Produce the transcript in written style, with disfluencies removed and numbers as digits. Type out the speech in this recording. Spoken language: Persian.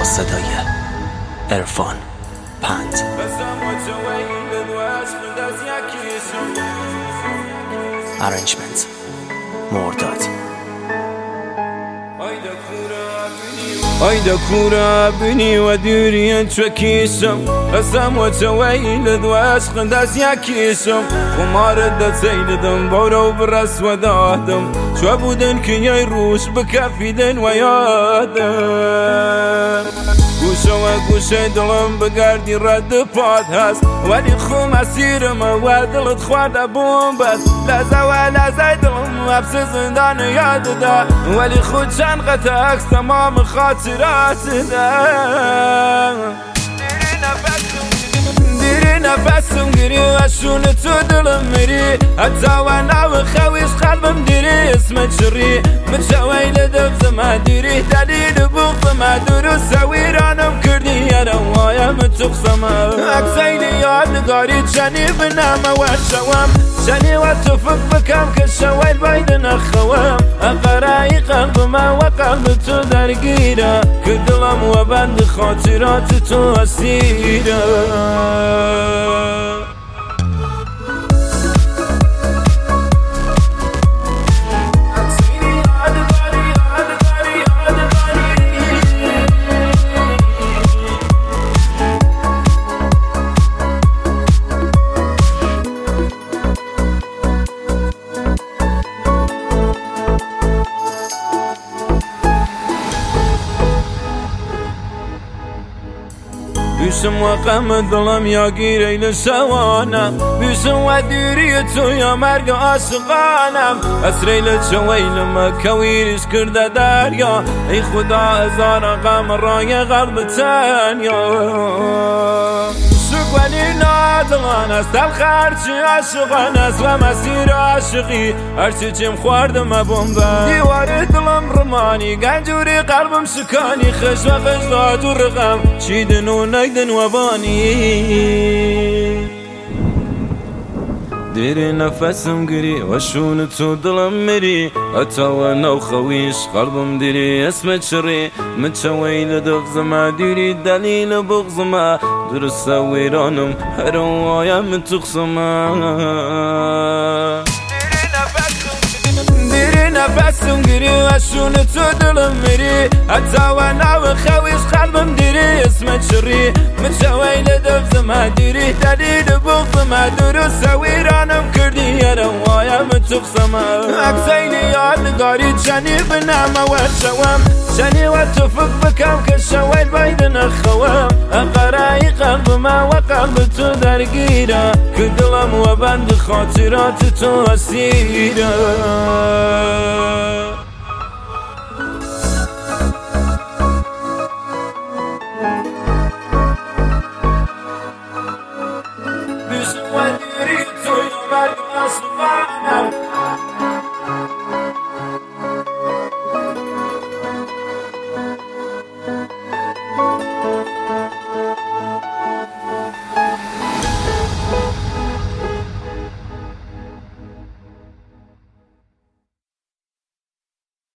صدای عرفان پند. ارنجمنت مرداد. Ayda kura bini ve dürüyen çökişim Qasam ve çaveylid ve aşkın das yakişim Kumarda seylidim bavrav biras ve dahdım Çabudun ki yay ruş bikafidin ve yadım Guşa ve guşa dilim bigardی رد پاد هست ولی خو مسیرم و دلت خورده بوم بس لحظه و لحظه دلم حبس زندان یاد ده ولی خود چند قطع عکس تمام خاطرات ده دیری نفسم گیری و شون تو دلم میری حتی و نو خویش قلبم دیری اسمت شری متشویل دفز ما دیری دلیل بغض ما درست سویرانم کردی یروایم تقسم اکسیلی یادگاری چنی بنام و شوام شنی و تفق بکم که شویل باید نخوام اقرای قلب ما و قلب تو درگیره که دلم و بند خاطرات تو اسیره بیشم و غم دلم یا گیره شوانم بیشم و دیری تو یا مرگ عاشقانم اسریل چویلم کویرش کرده دریا ای خدا هزار غم رای قلب تنیا ولی نادلان است تلخ هرچی عاشقان است و مسیر عاشقی هرچی چیم خوردم بمبن دیوار دلم رمانی گنجوری قلبم شکانی خش و خش داد و رقم چیدن و نگدن و بانی دیری نفسم گری و شون تو دلم میری حتی و نو خویش قلبم دیری اسمت شری متشویل دفز ما دیری دلیل بغض ما درست ویرانم هر وایم تقسم دیری نفسم گری و شون تو دلم میری حتی و نو خویش قلبم دیری اسمت شری متشویل دفز ما دیری دلیل بغض ما درست ویرانم کردی یروایم تقسم اکسیلی یادگاری چنی بنام و شوام شنی و تفق بکم که شویل باید نخوام اقرای قلب ما و قلب تو درگیره که دلم و بند خاطرات تو اسیره What